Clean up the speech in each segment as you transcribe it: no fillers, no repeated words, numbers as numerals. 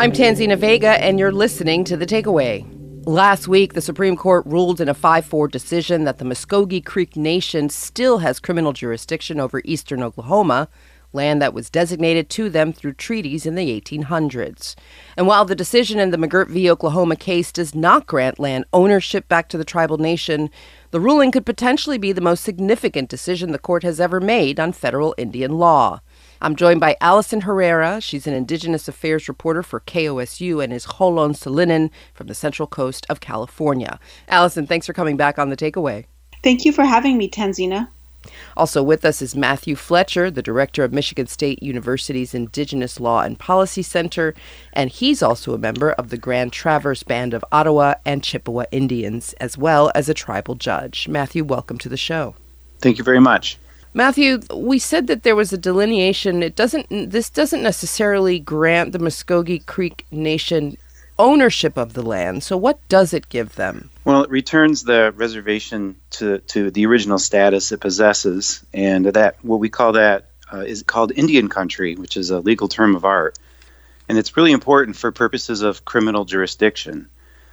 I'm Tanzina Vega, and you're listening to The Takeaway. Last week, the Supreme Court ruled in a 5-4 decision that the Muskogee Creek Nation still has criminal jurisdiction over eastern Oklahoma, land that was designated to them through treaties in the 1800s. And while the decision in the McGirt v. Oklahoma case does not grant land ownership back to the tribal nation, the ruling could potentially be the most significant decision the court has ever made on federal Indian law. I'm joined by Allison Herrera. She's an Indigenous Affairs reporter for KOSU and is Holon Salinin from the Central Coast of California. Allison, thanks for coming back on The Takeaway. Thank you for having me, Tanzina. Also with us is Matthew Fletcher, the director of Michigan State University's Indigenous Law and Policy Center, and he's also a member of the Grand Traverse Band of Ottawa and Chippewa Indians, as well as a tribal judge. Matthew, welcome to the show. Thank you very much. Matthew, we said that there was a delineation. This doesn't necessarily grant the Muskogee Creek Nation ownership of the land. So what does it give them? Well, it returns the reservation to the original status it possesses, and that what we call that is called Indian country, which is a legal term of art. And it's really important for purposes of criminal jurisdiction.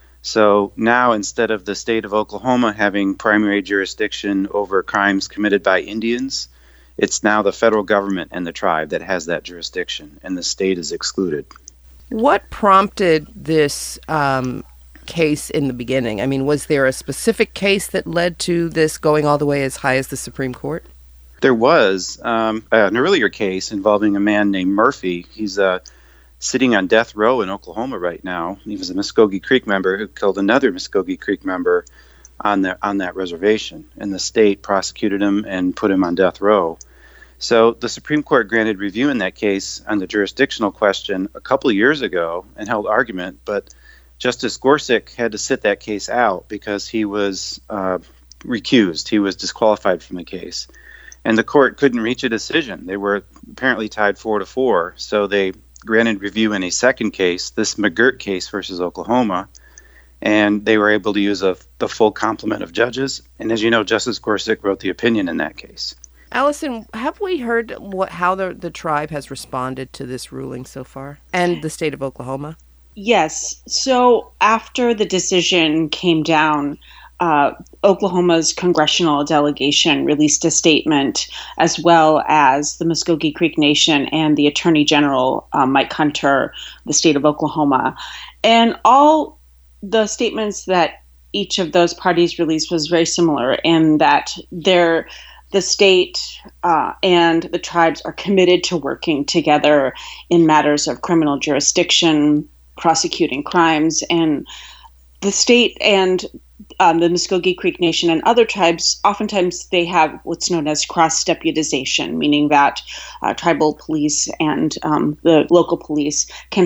So now, instead of the state of Oklahoma having primary jurisdiction over crimes committed by Indians, it's now the federal government and the tribe that has that jurisdiction, and the state is excluded. What prompted this case in the beginning? I mean, was there a specific case that led to this going all the way as high as the Supreme Court? There was an earlier case involving a man named Murphy. He's sitting on death row in Oklahoma right now. He was a Muskogee Creek member who killed another Muskogee Creek member on that reservation, and the state prosecuted him and put him on death row. So the Supreme Court granted review in that case on the jurisdictional question a couple of years ago and held argument, but Justice Gorsuch had to sit that case out because he was recused. He was disqualified from the case, and the court couldn't reach a decision. They were apparently tied 4-4, so they granted review in a second case, this McGirt case versus Oklahoma, and they were able to use the full complement of judges. And as you know, Justice Gorsuch wrote the opinion in that case. Allison, have we heard how the tribe has responded to this ruling so far, and the state of Oklahoma? Yes. So after the decision came down, Oklahoma's congressional delegation released a statement, as well as the Muskogee Creek Nation and the Attorney General, Mike Hunter, the state of Oklahoma. And all the statements that each of those parties released was very similar in that the state and the tribes are committed to working together in matters of criminal jurisdiction, prosecuting crimes, and the state and the Muskogee Creek Nation and other tribes, oftentimes they have what's known as cross-deputization, meaning that tribal police and the local police can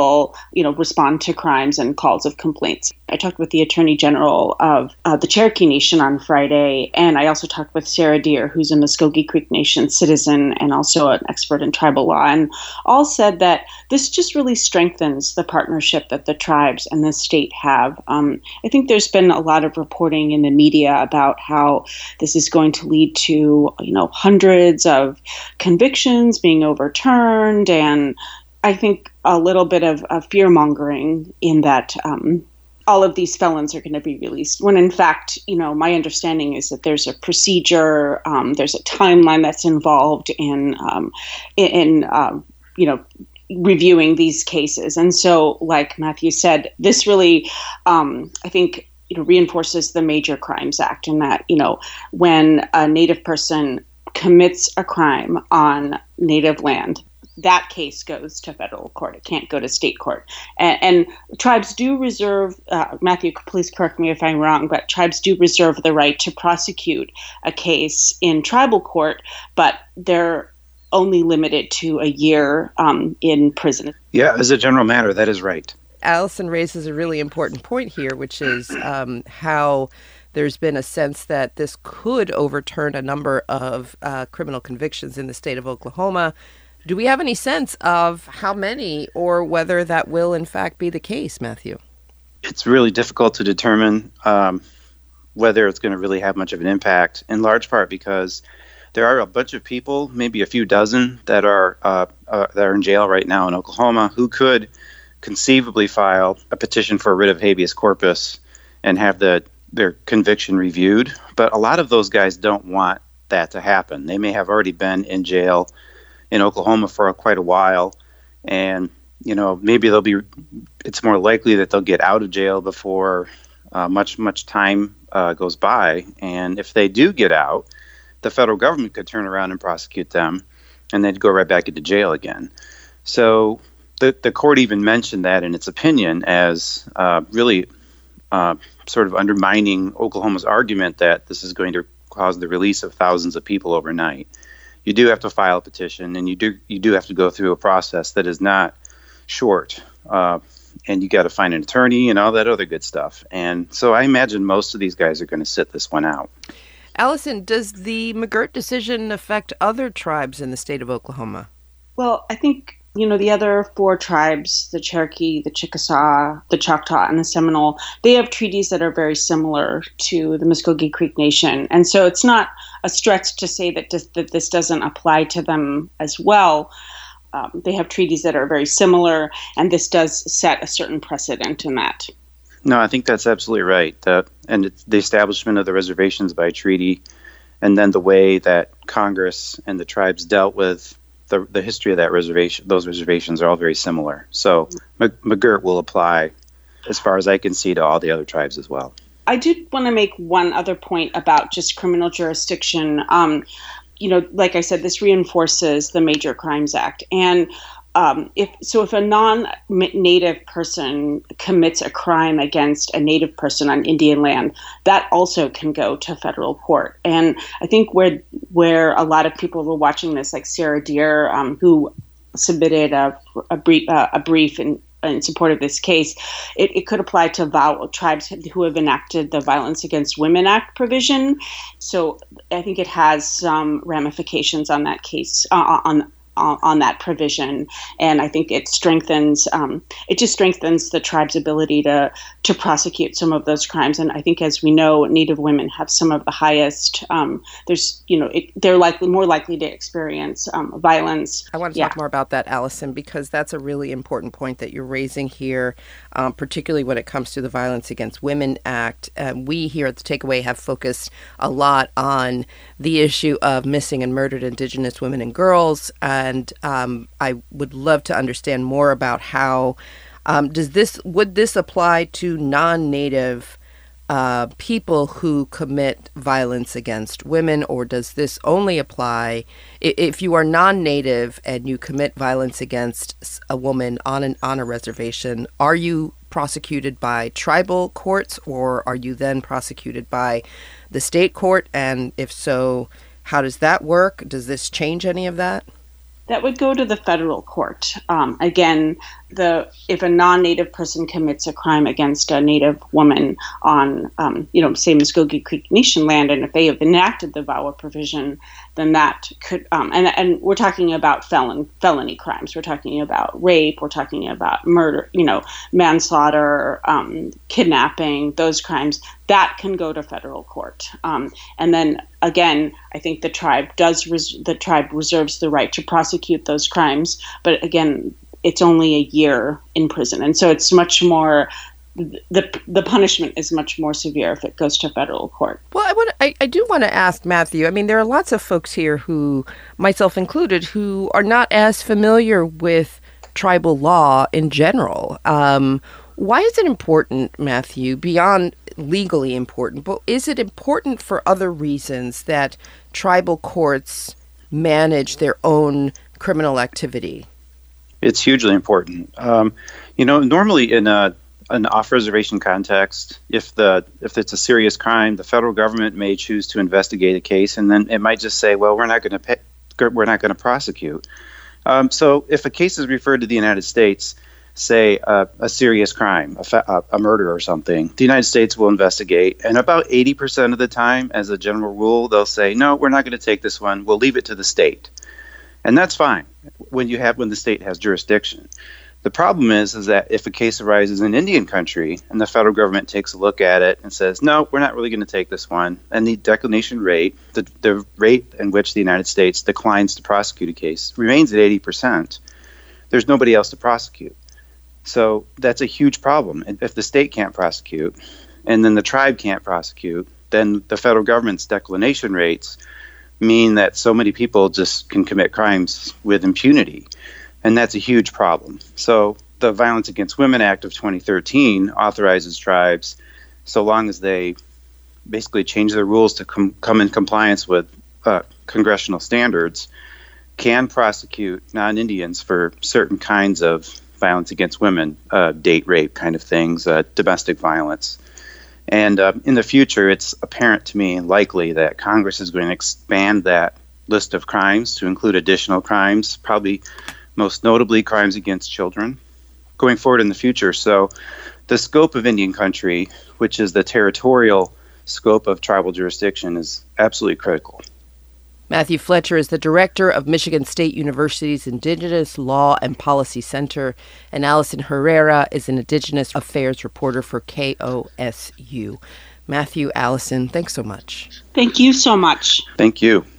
respond to crimes and calls of complaints. I talked with the Attorney General of the Cherokee Nation on Friday, and I also talked with Sarah Deer, who's a Muskogee Creek Nation citizen and also an expert in tribal law, and all said that this just really strengthens the partnership that the tribes and the state have. I think there's been a lot of reporting in the media about how this is going to lead to, hundreds of convictions being overturned, and I think a little bit of fear mongering in that all of these felons are going to be released, when in fact, my understanding is that there's a procedure, there's a timeline that's involved in reviewing these cases. And so, like Matthew said, this really, I think, reinforces the Major Crimes Act, in that, when a Native person commits a crime on Native land, that case goes to federal court. It can't go to state court. And tribes do reserve, Matthew, please correct me if I'm wrong, but tribes do reserve the right to prosecute a case in tribal court, but they're only limited to a year in prison. Yeah, as a general matter, that is right. Allison raises a really important point here, which is how there's been a sense that this could overturn a number of criminal convictions in the state of Oklahoma. Do we have any sense of how many or whether that will in fact be the case, Matthew? It's really difficult to determine whether it's going to really have much of an impact, in large part because there are a bunch of people, maybe a few dozen, that are in jail right now in Oklahoma who could conceivably file a petition for a writ of habeas corpus and have their conviction reviewed. But a lot of those guys don't want that to happen. They may have already been in jail in Oklahoma for quite a while, and maybe it's more likely that they'll get out of jail before much time goes by. And if they do get out, the federal government could turn around and prosecute them, and they'd go right back into jail again. So the court even mentioned that in its opinion as really sort of undermining Oklahoma's argument that this is going to cause the release of thousands of people overnight. You do have to file a petition, and you do have to go through a process that is not short. And you got to find an attorney and all that other good stuff. And so I imagine most of these guys are going to sit this one out. Allison, does the McGirt decision affect other tribes in the state of Oklahoma? Well, I think, the other 4 tribes, the Cherokee, the Chickasaw, the Choctaw, and the Seminole, they have treaties that are very similar to the Muskogee Creek Nation. And so it's not a stretch to say that this doesn't apply to them as well. They have treaties that are very similar, and this does set a certain precedent in that. No, I think that's absolutely right. And it's the establishment of the reservations by treaty, and then the way that Congress and the tribes dealt with the history of that reservation, those reservations are all very similar. So McGirt will apply, as far as I can see, to all the other tribes as well. I did want to make one other point about just criminal jurisdiction. Like I said, this reinforces the Major Crimes Act. And if a non-native person commits a crime against a native person on Indian land, that also can go to federal court. And I think where a lot of people were watching this, like Sarah Deer, who submitted a brief in support of this case, it could apply to tribes who have enacted the Violence Against Women Act provision. So I think it has some ramifications on that case, on that provision, and I think it strengthens the tribe's ability to prosecute some of those crimes. And I think, as we know, Native women have some of the highest. They're more likely to experience violence. I want to talk more about that, Allison, because that's a really important point that you're raising here, particularly when it comes to the Violence Against Women Act. We here at the Takeaway have focused a lot on the issue of missing and murdered Indigenous women and girls. And I would love to understand more about how would this apply to non-Native people who commit violence against women, or does this only apply if you are non-Native and you commit violence against a woman on a reservation? Are you prosecuted by tribal courts, or are you then prosecuted by the state court? And if so, how does that work? Does this change any of that? That would go to the federal court. Again, if a non-Native person commits a crime against a Native woman on, say Muskogee Creek Nation land, and if they have enacted the VAWA provision, then that could, and we're talking about felony crimes. We're talking about rape. We're talking about murder, manslaughter, kidnapping, those crimes. That can go to federal court. And then again, I think the tribe reserves the right to prosecute those crimes. But again, it's only a year in prison, and so it's much more. The punishment is much more severe if it goes to federal court. Well, I do want to ask Matthew. I mean, there are lots of folks here who, myself included, who are not as familiar with tribal law in general. Why is it important, Matthew, beyond legally important, but is it important for other reasons that tribal courts manage their own criminal activity? It's hugely important. Normally in an off-reservation context, if it's a serious crime, the federal government may choose to investigate a case, and then it might just say, "Well, we're not going to prosecute." So, if a case is referred to the United States, say a serious crime, a murder or something, the United States will investigate, and about 80% of the time, as a general rule, they'll say, "No, we're not going to take this one. We'll leave it to the state," and that's fine when the state has jurisdiction. The problem is that if a case arises in Indian country and the federal government takes a look at it and says, "No, we're not really going to take this one," and the declination rate, the rate in which the United States declines to prosecute a case, remains at 80%, there's nobody else to prosecute. So that's a huge problem. If the state can't prosecute, and then the tribe can't prosecute, then the federal government's declination rates mean that so many people just can commit crimes with impunity. And that's a huge problem. So the Violence Against Women Act of 2013 authorizes tribes, so long as they basically change their rules to come in compliance with congressional standards, can prosecute non-Indians for certain kinds of violence against women, date rape kind of things, domestic violence. And in the future, it's apparent to me likely that Congress is going to expand that list of crimes to include additional crimes, probably most notably crimes against children, going forward in the future. So the scope of Indian country, which is the territorial scope of tribal jurisdiction, is absolutely critical. Matthew Fletcher is the director of Michigan State University's Indigenous Law and Policy Center, and Allison Herrera is an Indigenous Affairs reporter for KOSU. Matthew, Allison, thanks so much. Thank you so much. Thank you.